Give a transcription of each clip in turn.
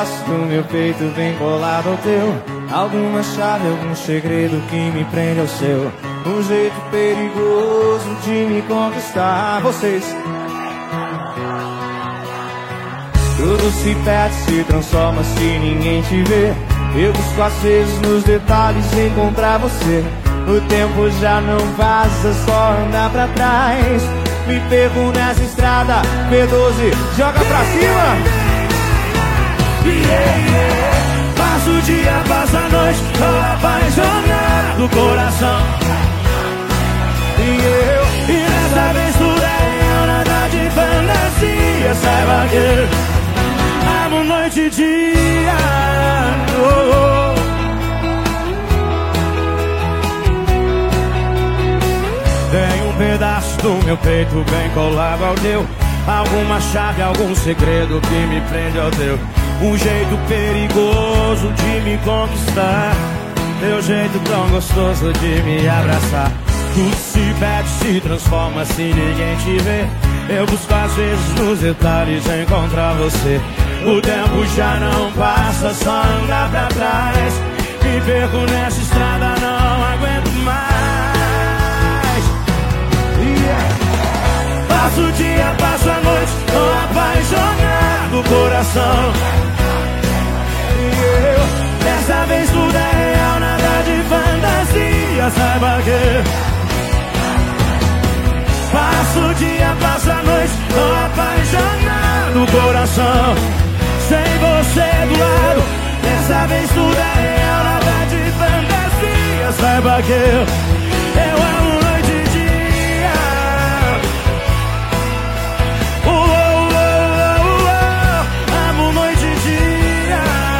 pedaço do meu peito bem colado ao teu. Alguma chave, algum segredo que me prende ao seu. Um jeito perigoso de me conquistar. Vocês. Tudo se perde, se transforma se ninguém te vê. Eu busco às vezes nos detalhes encontrar você. O tempo já não passa, só andar pra trás. Me perco nessa estrada, P12, joga pra cima. Passa o dia, passa a noite, tô apaixonado, coração. E dessa vez tudo é real, nada de fantasia. Saiba que amo noite e dia. Tem um pedaço do meu peito bem colado ao teu. Alguma chave, algum segredo que me prende ao teu. Um jeito perigoso de me conquistar. Teu jeito tão gostoso de me abraçar. Tudo se perde, se transforma se ninguém te vê. Eu busco às vezes nos detalhes encontrar você. O tempo já não passa, só andar pra trás. Me perco nessa estrada, não aguento mais. Passo o dia, passo a noite, tô apaixonado, coração. Dessa vez tudo é real, nada de fantasia. Saiba que passo o dia, passo a noite, tô apaixonado, coração. Sem você do lado, dessa vez tudo é real, nada de fantasia. Saiba que eu amo noite e dia. Amo noite e dia.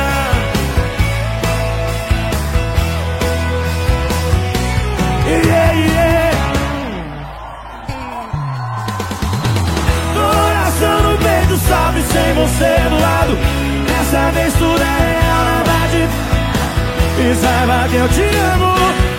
Coração no peito, salve sem você do lado. Dessa vez tudo é real, nada de... E saiba que eu te amo.